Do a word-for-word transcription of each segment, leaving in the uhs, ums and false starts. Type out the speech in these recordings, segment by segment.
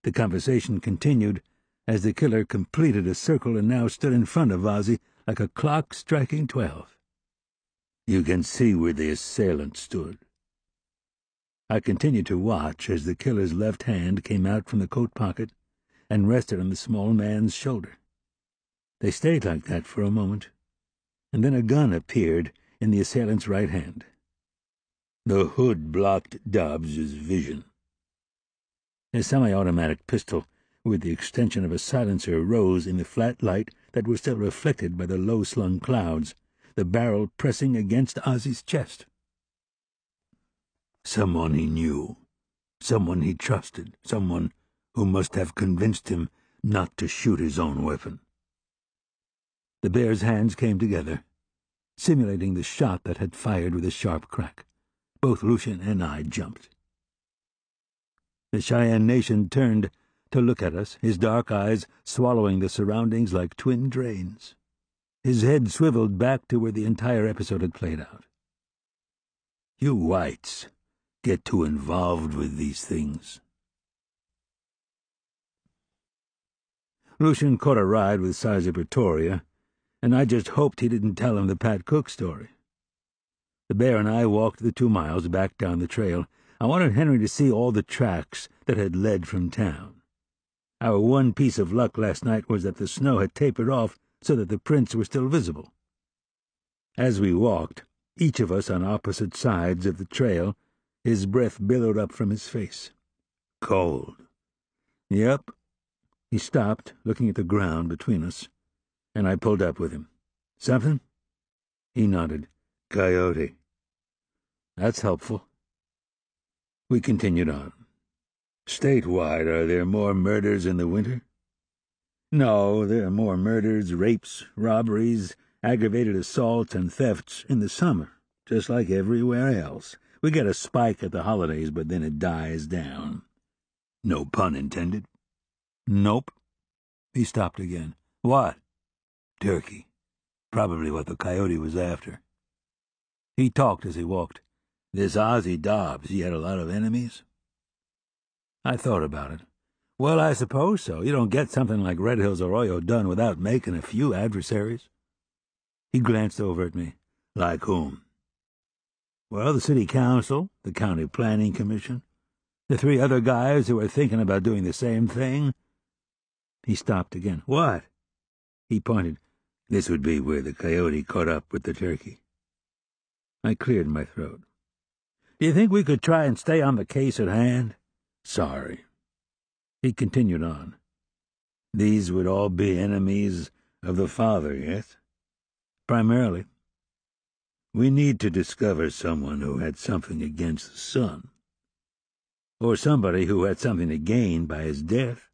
The conversation continued as the killer completed a circle and now stood in front of Ozzy like a clock striking twelve. You can see where the assailant stood. I continued to watch as the killer's left hand came out from the coat pocket and rested on the small man's shoulder. They stayed like that for a moment, and then a gun appeared in the assailant's right hand. The hood blocked Dobbs's vision. A semi-automatic pistol with the extension of a silencer rose in the flat light that was still reflected by the low-slung clouds, the barrel pressing against Ozzy's chest. Someone he knew, someone he trusted, someone who must have convinced him not to shoot his own weapon. The bear's hands came together, simulating the shot that had fired with a sharp crack. Both Lucian and I jumped. The Cheyenne Nation turned to look at us, his dark eyes swallowing the surroundings like twin drains. His head swiveled back to where the entire episode had played out. You whites get too involved with these things. Lucian caught a ride with Sizer Pretoria, and I just hoped he didn't tell him the Pat Cook story. The bear and I walked the two miles back down the trail. I wanted Henry to see all the tracks that had led from town. Our one piece of luck last night was that the snow had tapered off so that the prints were still visible. As we walked, each of us on opposite sides of the trail, his breath billowed up from his face. Cold. Yep. He stopped, looking at the ground between us, and I pulled up with him. Something? He nodded. Coyote. That's helpful. We continued on. Statewide, are there more murders in the winter? No, there are more murders, rapes, robberies, aggravated assaults, and thefts in the summer, just like everywhere else. We get a spike at the holidays, but then it dies down. No pun intended. Nope. He stopped again. What? Turkey. Probably what the coyote was after. He talked as he walked. This Ozzy Dobbs, he had a lot of enemies? I thought about it. Well, I suppose so. You don't get something like Red Hills Arroyo done without making a few adversaries. He glanced over at me. Like whom? Well, the city council, the county planning commission, the three other guys who are thinking about doing the same thing. He stopped again. What? He pointed. This would be where the coyote caught up with the turkey. I cleared my throat. Do you think we could try and stay on the case at hand? Sorry. He continued on. These would all be enemies of the father, yes? Primarily. We need to discover someone who had something against the son. Or somebody who had something to gain by his death.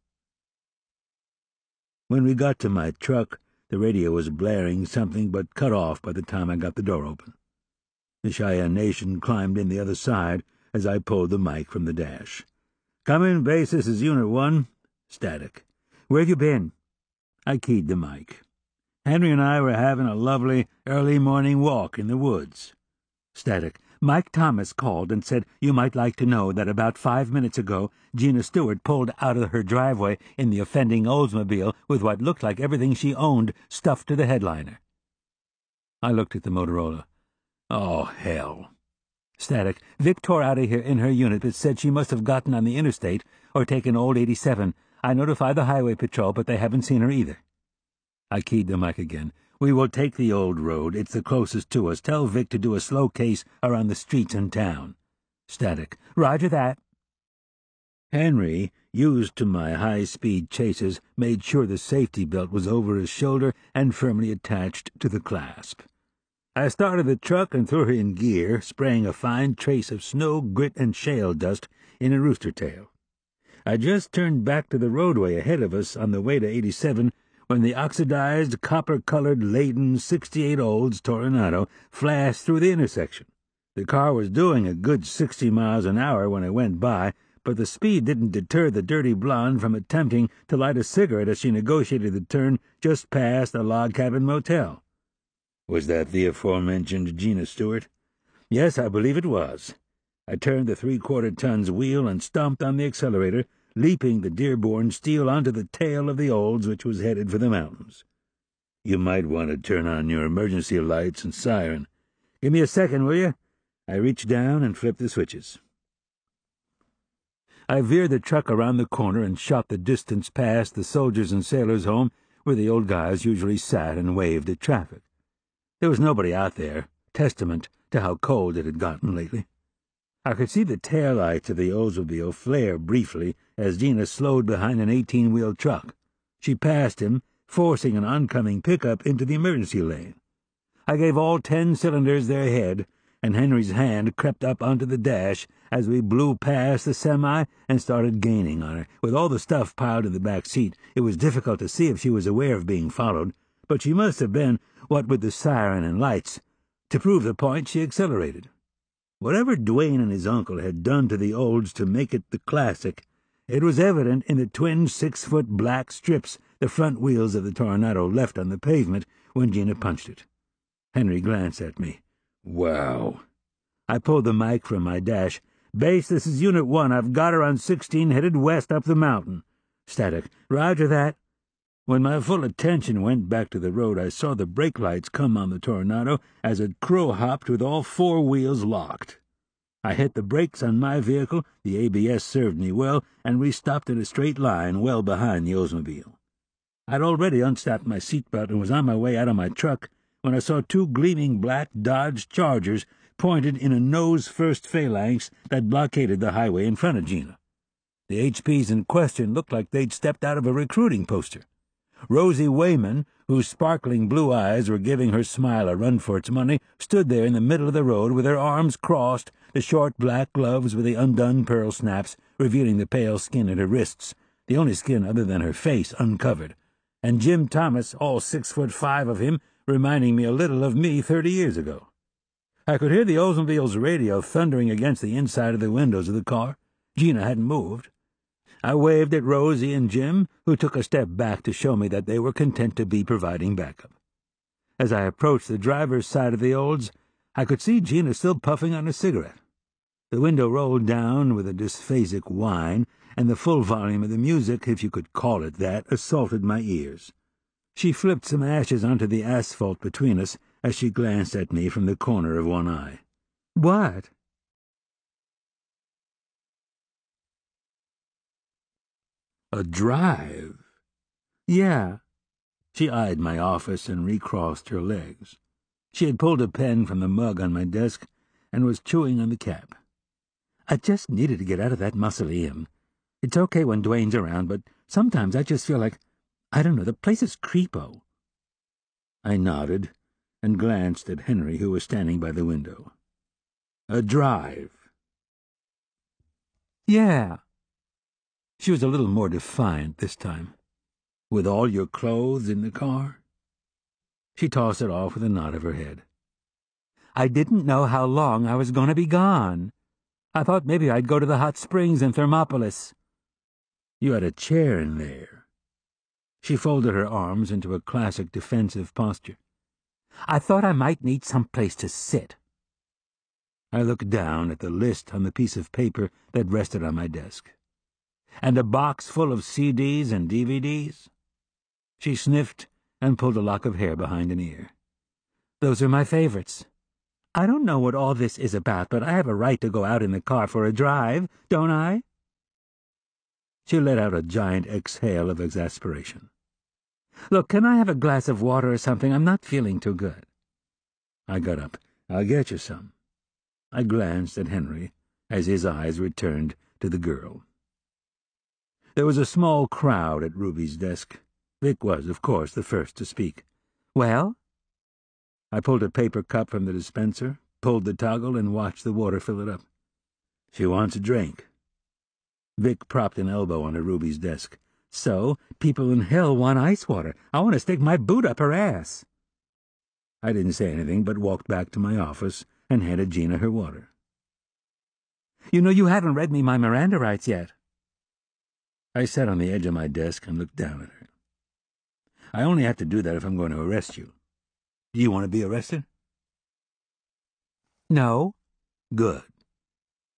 When we got to my truck, the radio was blaring something but cut off by the time I got the door open. The Cheyenne Nation climbed in the other side as I pulled the mic from the dash. Come in, base, this is Unit one. Static. Where have you been? I keyed the mic. Henry and I were having a lovely early morning walk in the woods. Static. Mike Thomas called and said you might like to know that about five minutes ago Gina Stewart pulled out of her driveway in the offending Oldsmobile with what looked like everything she owned stuffed to the headliner. I looked at the Motorola. Oh, hell. Static. Vic tore out of here in her unit but said she must have gotten on the interstate or taken Old eighty-seven. I notified the highway patrol, but they haven't seen her either. I keyed the mic again. We will take the old road. It's the closest to us. Tell Vic to do a slow case around the streets in town. Static. Roger that. Henry, used to my high-speed chases, made sure the safety belt was over his shoulder and firmly attached to the clasp. I started the truck and threw her in gear, spraying a fine trace of snow, grit, and shale dust in a rooster tail. I just turned back to the roadway ahead of us on the way to eighty-seven when the oxidized, copper-colored, laden sixty-eight Olds Toronado flashed through the intersection. The car was doing a good sixty miles an hour when it went by, but the speed didn't deter the dirty blonde from attempting to light a cigarette as she negotiated the turn just past the Log Cabin Motel. Was that the aforementioned Gina Stewart? Yes, I believe it was. I turned the three-quarter tons wheel and stomped on the accelerator, leaping the Dearborn steel onto the tail of the Olds, which was headed for the mountains. "You might want to turn on your emergency lights and siren. Give me a second, will you?" I reached down and flipped the switches. I veered the truck around the corner and shot the distance past the Soldiers and Sailors' Home, where the old guys usually sat and waved at traffic. There was nobody out there, testament to how cold it had gotten lately. I could see the taillights of the Oldsmobile flare briefly as Gina slowed behind an eighteen-wheel truck. She passed him, forcing an oncoming pickup into the emergency lane. I gave all ten cylinders their head, and Henry's hand crept up onto the dash as we blew past the semi and started gaining on her. With all the stuff piled in the back seat, it was difficult to see if she was aware of being followed, but she must have been, what with the siren and lights. To prove the point, she accelerated. Whatever Duane and his uncle had done to the Olds to make it the classic, it was evident in the twin six-foot black strips the front wheels of the Tornado left on the pavement when Gina punched it. Henry glanced at me. "Wow." I pulled the mic from my dash. "Base, this is Unit one. I've got her on sixteen headed west up the mountain." Static. "Roger that." When my full attention went back to the road, I saw the brake lights come on the Tornado as it crow-hopped with all four wheels locked. I hit the brakes on my vehicle, the A B S served me well, and we stopped in a straight line well behind the Oldsmobile. I'd already unstrapped my seatbelt and was on my way out of my truck when I saw two gleaming black Dodge Chargers pointed in a nose-first phalanx that blockaded the highway in front of Gina. The H Ps in question looked like they'd stepped out of a recruiting poster. Rosie Wayman, whose sparkling blue eyes were giving her smile a run for its money, stood there in the middle of the road with her arms crossed, the short black gloves with the undone pearl snaps revealing the pale skin at her wrists, the only skin other than her face uncovered, and Jim Thomas, all six foot five of him, reminding me a little of me thirty years ago. I could hear the Oldsmobile's radio thundering against the inside of the windows of the car. Gina hadn't moved. I waved at Rosie and Jim, who took a step back to show me that they were content to be providing backup. As I approached the driver's side of the Olds, I could see Gina still puffing on a cigarette. The window rolled down with a dysphasic whine, and the full volume of the music, if you could call it that, assaulted my ears. She flipped some ashes onto the asphalt between us as she glanced at me from the corner of one eye. "What?" "A drive?" "Yeah." She eyed my office and recrossed her legs. She had pulled a pen from the mug on my desk and was chewing on the cap. "I just needed to get out of that mausoleum. It's okay when Duane's around, but sometimes I just feel like, I don't know, the place is creepo." I nodded and glanced at Henry, who was standing by the window. "A drive?" "Yeah." She was a little more defiant this time. "With all your clothes in the car?" She tossed it off with a nod of her head. "I didn't know how long I was going to be gone. I thought maybe I'd go to the hot springs in Thermopolis." "You had a chair in there." She folded her arms into a classic defensive posture. "I thought I might need some place to sit." I looked down at the list on the piece of paper that rested on my desk. "And a box full of C Ds and D V Ds?" She sniffed and pulled a lock of hair behind an ear. "Those are my favorites. I don't know what all this is about, but I have a right to go out in the car for a drive, don't I?" She let out a giant exhale of exasperation. "Look, can I have a glass of water or something? I'm not feeling too good." I got up. "I'll get you some." I glanced at Henry as his eyes returned to the girl. There was a small crowd at Ruby's desk. Vic was, of course, the first to speak. "Well?" I pulled a paper cup from the dispenser, pulled the toggle, and watched the water fill it up. "She wants a drink." Vic propped an elbow onto Ruby's desk. "So, people in hell want ice water. I want to stick my boot up her ass." I didn't say anything, but walked back to my office and handed Gina her water. "You know, you haven't read me my Miranda rights yet." I sat on the edge of my desk and looked down at her. "I only have to do that if I'm going to arrest you. Do you want to be arrested?" "No." "Good.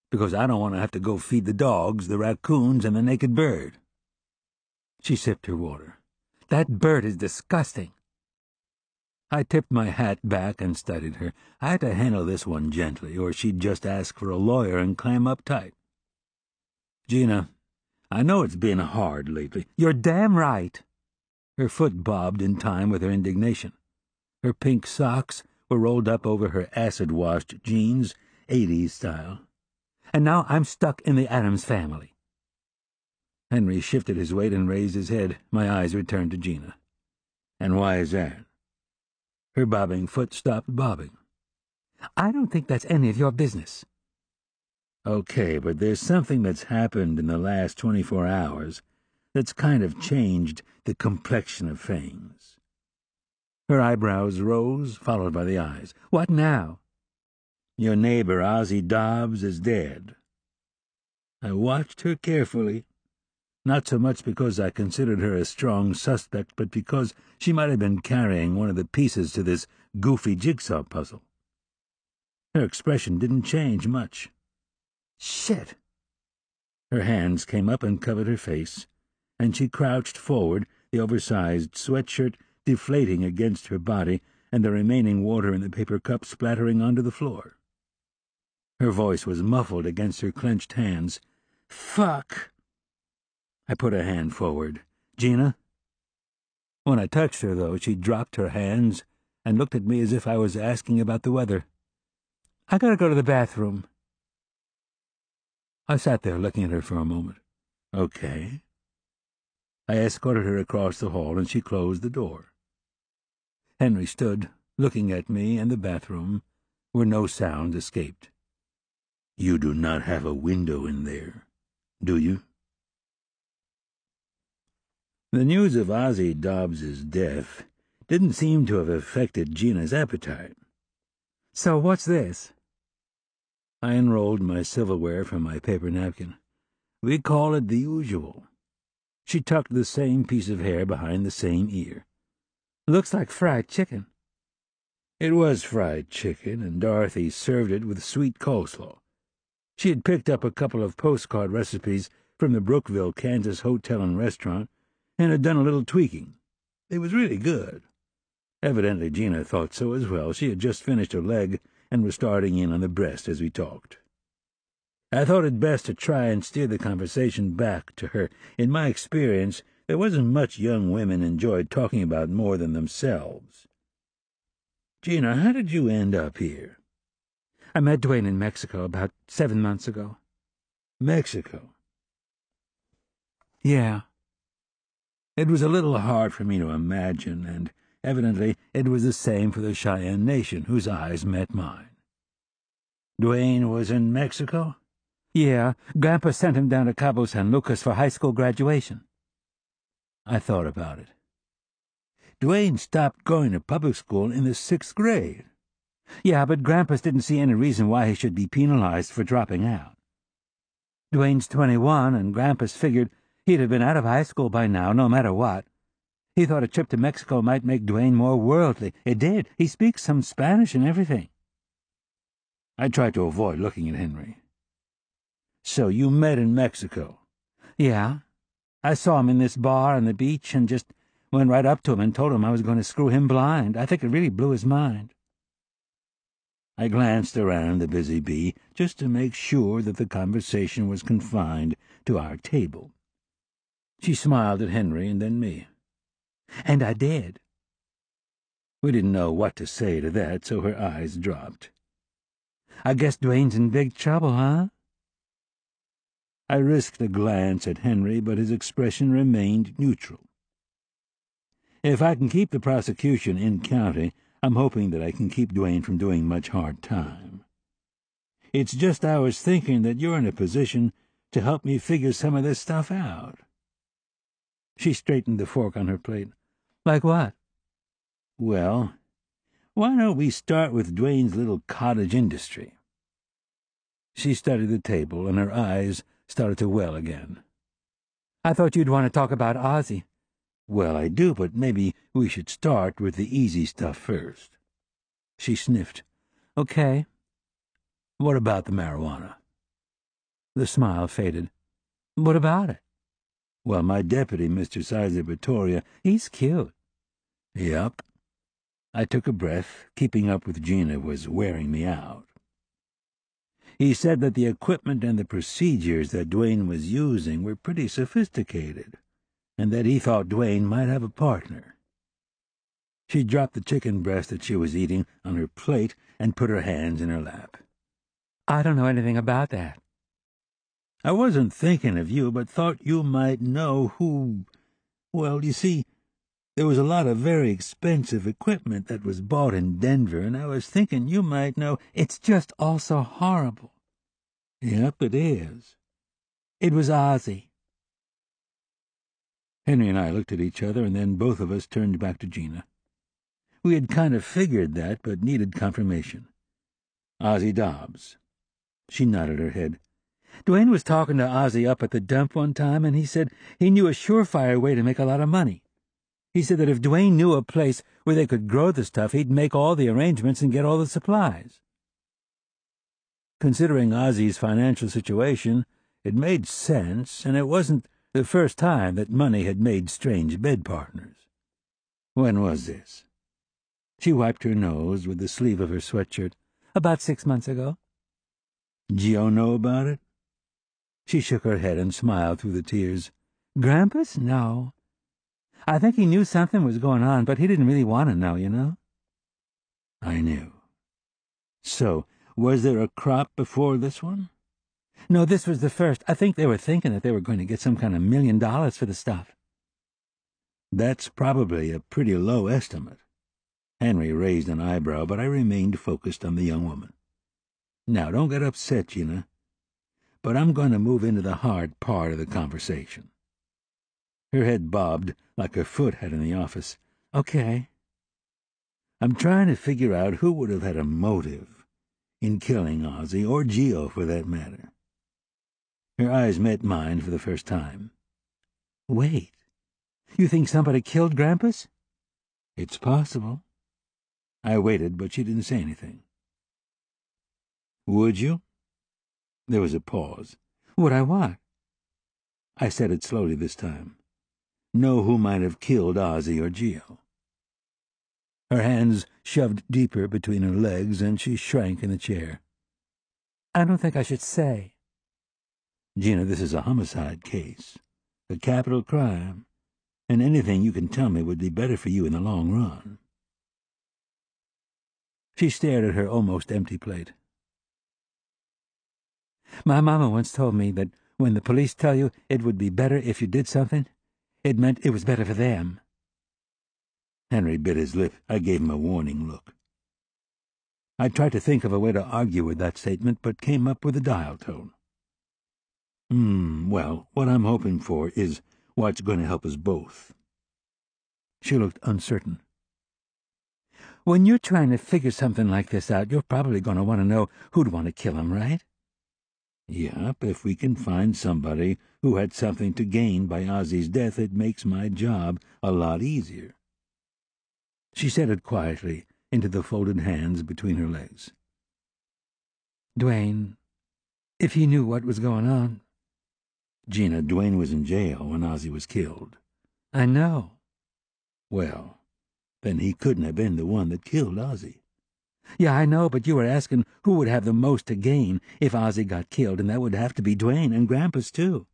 because I don't want to have to go feed the dogs, the raccoons, and the naked bird." She sipped her water. "That bird is disgusting." I tipped my hat back and studied her. I had to handle this one gently, or she'd just ask for a lawyer and clam up tight. "Gina, I know it's been hard lately." "You're damn right." Her foot bobbed in time with her indignation. Her pink socks were rolled up over her acid-washed jeans, eighties style. "And now I'm stuck in the Addams family." Henry shifted his weight and raised his head. My eyes returned to Gina. "And why is that?" Her bobbing foot stopped bobbing. "I don't think that's any of your business." "Okay, but there's something that's happened in the last twenty-four hours that's kind of changed the complexion of things." Her eyebrows rose, followed by the eyes. "What now?" "Your neighbor, Ozzie Dobbs, is dead." I watched her carefully, not so much because I considered her a strong suspect, but because she might have been carrying one of the pieces to this goofy jigsaw puzzle. Her expression didn't change much. "Shit!" Her hands came up and covered her face, and she crouched forward, the oversized sweatshirt deflating against her body and the remaining water in the paper cup splattering onto the floor. Her voice was muffled against her clenched hands. "Fuck!" I put a hand forward. "Gina?" When I touched her, though, she dropped her hands and looked at me as if I was asking about the weather. "I gotta go to the bathroom." I sat there looking at her for a moment. "Okay." I escorted her across the hall, and she closed the door. Henry stood, looking at me and the bathroom, where no sound escaped. "You do not have a window in there, do you?" The news of Ozzie Dobbs's death didn't seem to have affected Gina's appetite. "So what's this?" I unrolled my silverware from my paper napkin. "We call it the usual." She tucked the same piece of hair behind the same ear. "Looks like fried chicken." It was fried chicken, and Dorothy served it with sweet coleslaw. She had picked up a couple of postcard recipes from the Brookville, Kansas Hotel and Restaurant, and had done a little tweaking. It was really good. Evidently Gina thought so as well. She had just finished her leg and was starting in on the breast as we talked. I thought it best to try and steer the conversation back to her. In my experience, there wasn't much young women enjoyed talking about more than themselves. "Gina, how did you end up here?" "I met Duane in Mexico about seven months ago." "Mexico?" "Yeah." It was a little hard for me to imagine, and evidently it was the same for the Cheyenne Nation, whose eyes met mine. "Duane was in Mexico?" "Yeah. Grandpa sent him down to Cabo San Lucas for high school graduation." I thought about it. "Duane stopped going to public school in the sixth grade." "Yeah, but Grandpa didn't see any reason why he should be penalized for dropping out. Duane's twenty-one, and Grandpa's figured he'd have been out of high school by now, no matter what. He thought a trip to Mexico might make Duane more worldly. It did. He speaks some Spanish and everything." I tried to avoid looking at Henry. "So you met in Mexico?" "Yeah. I saw him in this bar on the beach and just went right up to him and told him I was going to screw him blind. I think it really blew his mind." I glanced around the busy bee just to make sure that the conversation was confined to our table. She smiled at Henry and then me. "And I did." We didn't know what to say to that, so her eyes dropped. "I guess Duane's in big trouble, huh?" I risked a glance at Henry, but his expression remained neutral. "If I can keep the prosecution in county, I'm hoping that I can keep Duane from doing much hard time. It's just I was thinking that you're in a position to help me figure some of this stuff out." She straightened the fork on her plate. "Like what?" "Well, why don't we start with Duane's little cottage industry?" She studied the table, and her eyes started to well again. "I thought you'd want to talk about Ozzie." "Well, I do, but maybe we should start with the easy stuff first." She sniffed. "Okay. What about the marijuana?" The smile faded. "What about it?" "Well, my deputy, Mister Sizer Vittoria, he's cute." "Yup." I took a breath. Keeping up with Gina was wearing me out. "He said that the equipment and the procedures that Duane was using were pretty sophisticated, and that he thought Duane might have a partner." She dropped the chicken breast that she was eating on her plate and put her hands in her lap. "I don't know anything about that." "I wasn't thinking of you, but thought you might know who... Well, you see, there was a lot of very expensive equipment that was bought in Denver, and I was thinking you might know." "It's just all so horrible." "Yep, it is." "It was Ozzy." Henry and I looked at each other, and then both of us turned back to Gina. We had kind of figured that, but needed confirmation. "Ozzy Dobbs." She nodded her head. "Duane was talking to Ozzy up at the dump one time, and he said he knew a surefire way to make a lot of money. He said that if Duane knew a place where they could grow the stuff, he'd make all the arrangements and get all the supplies." Considering Ozzy's financial situation, it made sense, and it wasn't the first time that money had made strange bed partners. "When was this?" She wiped her nose with the sleeve of her sweatshirt. "About six months ago." "Gio know about it?" She shook her head and smiled through the tears. "Grampus? No. I think he knew something was going on, but he didn't really want to know, you know." I knew. "So, was there a crop before this one?" "No, this was the first. I think they were thinking that they were going to get some kind of million dollars for the stuff." "That's probably a pretty low estimate." Henry raised an eyebrow, but I remained focused on the young woman. "Now, don't get upset, Gina, but I'm going to move into the hard part of the conversation." Her head bobbed like her foot had in the office. "Okay." "I'm trying to figure out who would have had a motive in killing Ozzy, or Gio for that matter." Her eyes met mine for the first time. "Wait, you think somebody killed Grampus?" "It's possible." I waited, but she didn't say anything. "Would you?" There was a pause. "Would I what?" I said it slowly this time. "Know who might have killed Ozzy or Gio." Her hands shoved deeper between her legs, and she shrank in the chair. "I don't think I should say." "Gina, this is a homicide case, a capital crime, and anything you can tell me would be better for you in the long run." She stared at her almost empty plate. "My mama once told me that when the police tell you it would be better if you did something, it meant it was better for them." Henry bit his lip. I gave him a warning look. I tried to think of a way to argue with that statement, but came up with a dial tone. Hmm, well, what I'm hoping for is what's going to help us both." She looked uncertain. "When you're trying to figure something like this out, you're probably going to want to know who'd want to kill him, right?" "Yep, if we can find somebody who had something to gain by Ozzy's death, it makes my job a lot easier." She said it quietly into the folded hands between her legs. "Duane, if he knew what was going on—" "Gina, Duane was in jail when Ozzy was killed." "I know." "Well, then he couldn't have been the one that killed Ozzy." "Yeah, I know, but you were asking who would have the most to gain if Ozzy got killed, and that would have to be Duane and Grampus, too."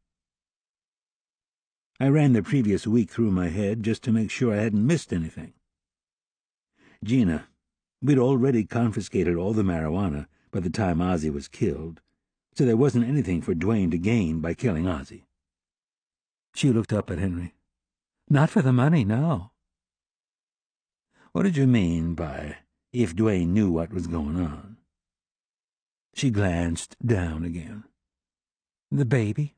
I ran the previous week through my head just to make sure I hadn't missed anything. "Gina, we'd already confiscated all the marijuana by the time Ozzy was killed, so there wasn't anything for Duane to gain by killing Ozzy." She looked up at Henry. "Not for the money, no." "What did you mean by if Duane knew what was going on?" She glanced down again. "The baby."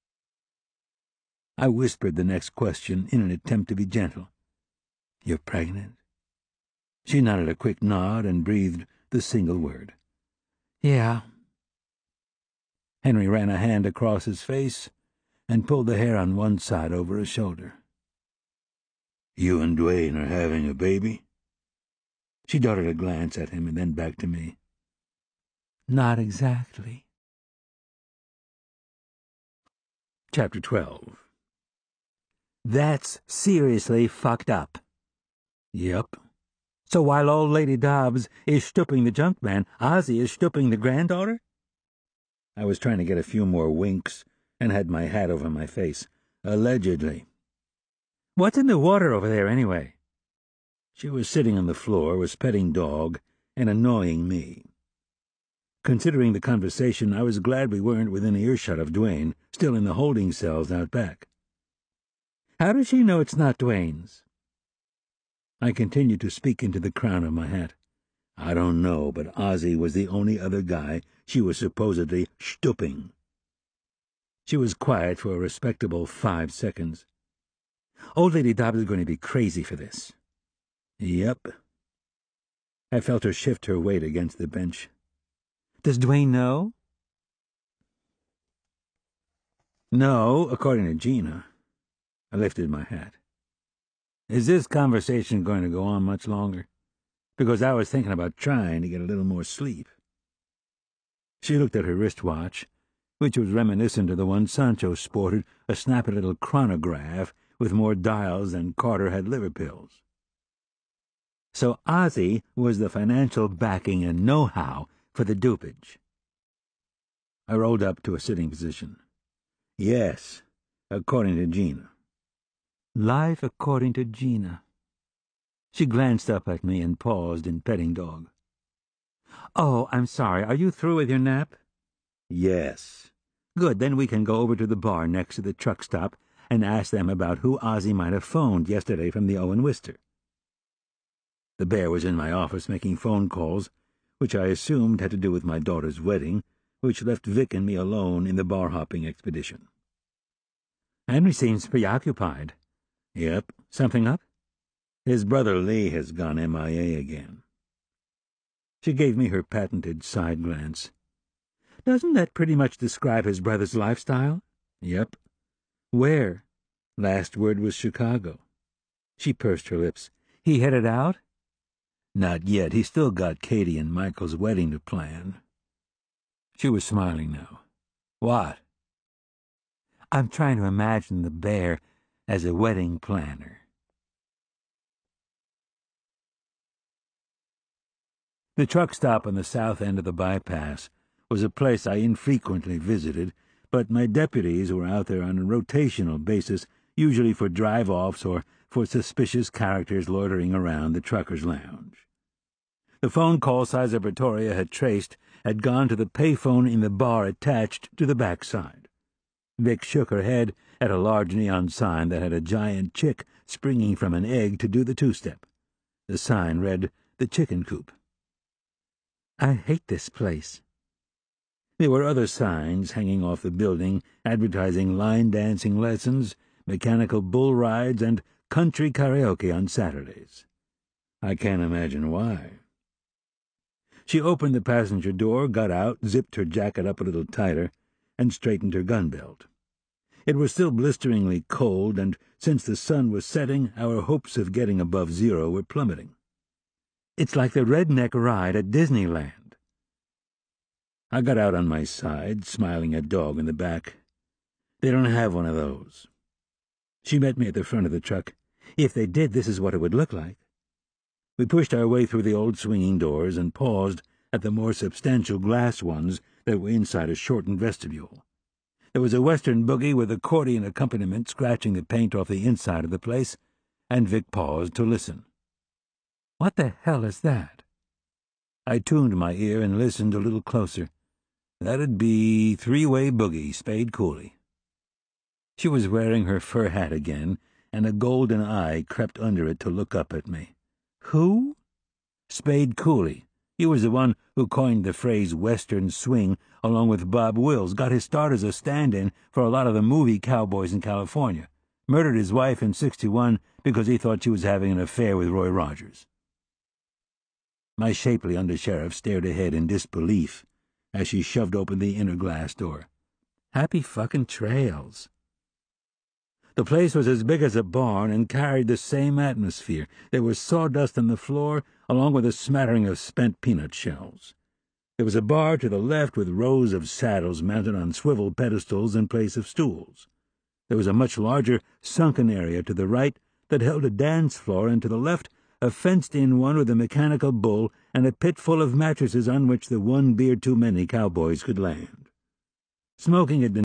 I whispered the next question in an attempt to be gentle. "You're pregnant?" She nodded a quick nod and breathed the single word. "Yeah." Henry ran a hand across his face and pulled the hair on one side over his shoulder. "You and Duane are having a baby?" She darted a glance at him and then back to me. "Not exactly." Chapter twelve. That's seriously fucked up. Yep. So while old Lady Dobbs is stooping the junk man, Ozzy is stooping the granddaughter? I was trying to get a few more winks and had my hat over my face. Allegedly. What's in the water over there, anyway? She was sitting on the floor, was petting dog, and annoying me. Considering the conversation, I was glad we weren't within earshot of Duane, still in the holding cells out back. How does she know it's not Duane's? I continued to speak into the crown of my hat. I don't know, but Ozzy was the only other guy she was supposedly stooping. She was quiet for a respectable five seconds. Old Lady Dobbs is going to be crazy for this. Yep. I felt her shift her weight against the bench. Does Duane know? No, according to Gina. I lifted my hat. Is this conversation going to go on much longer? Because I was thinking about trying to get a little more sleep. She looked at her wristwatch, which was reminiscent of the one Sancho sported, a snappy little chronograph with more dials than Carter had liver pills. So Ozzy was the financial backing and know-how for the dupage. I rolled up to a sitting position. Yes, according to Gina. Life according to Gina. She glanced up at me and paused in petting dog. Oh, I'm sorry. Are you through with your nap? Yes. Good, then we can go over to the bar next to the truck stop and ask them about who Ozzy might have phoned yesterday from the Owen Wister. The bear was in my office making phone calls, which I assumed had to do with my daughter's wedding, which left Vic and me alone in the bar-hopping expedition. Henry seems preoccupied. Yep. Something up? His brother Lee has gone M I A again. She gave me her patented side glance. Doesn't that pretty much describe his brother's lifestyle? Yep. Where? Last word was Chicago. She pursed her lips. He headed out? Not yet. He's still got Katie and Michael's wedding to plan. She was smiling now. What? I'm trying to imagine the bear as a wedding planner. The truck stop on the south end of the bypass was a place I infrequently visited, but my deputies were out there on a rotational basis, usually for drive-offs or for suspicious characters loitering around the truckers' lounge. The phone call Sizer Pretoria had traced had gone to the payphone in the bar attached to the backside. Vic shook her head at a large neon sign that had a giant chick springing from an egg to do the two-step. The sign read, "The Chicken Coop." I hate this place. There were other signs hanging off the building advertising line dancing lessons, mechanical bull rides, and country karaoke on Saturdays. I can't imagine why. She opened the passenger door, got out, zipped her jacket up a little tighter, and straightened her gun belt. It was still blisteringly cold, and since the sun was setting, our hopes of getting above zero were plummeting. It's like the redneck ride at Disneyland. I got out on my side, smiling at Dog in the back. They don't have one of those. She met me at the front of the truck. If they did, this is what it would look like. We pushed our way through the old swinging doors and paused at the more substantial glass ones that were inside a shortened vestibule. There was a western boogie with accordion accompaniment scratching the paint off the inside of the place, and Vic paused to listen. What the hell is that? I tuned my ear and listened a little closer. That'd be three-way boogie, Spade Cooley. She was wearing her fur hat again, and a golden eye crept under it to look up at me. Who? Spade Cooley. He was the one who coined the phrase Western swing, along with Bob Wills, got his start as a stand-in for a lot of the movie cowboys in California, murdered his wife in sixty-one because he thought she was having an affair with Roy Rogers. My shapely undersheriff stared ahead in disbelief as she shoved open the inner glass door. Happy fucking trails. The place was as big as a barn and carried the same atmosphere. There was sawdust on the floor, along with a smattering of spent peanut shells. There was a bar to the left with rows of saddles mounted on swivel pedestals in place of stools. There was a much larger sunken area to the right that held a dance floor, and to the left a fenced-in one with a mechanical bull and a pit full of mattresses on which the one beer too many cowboys could land. Smoking had been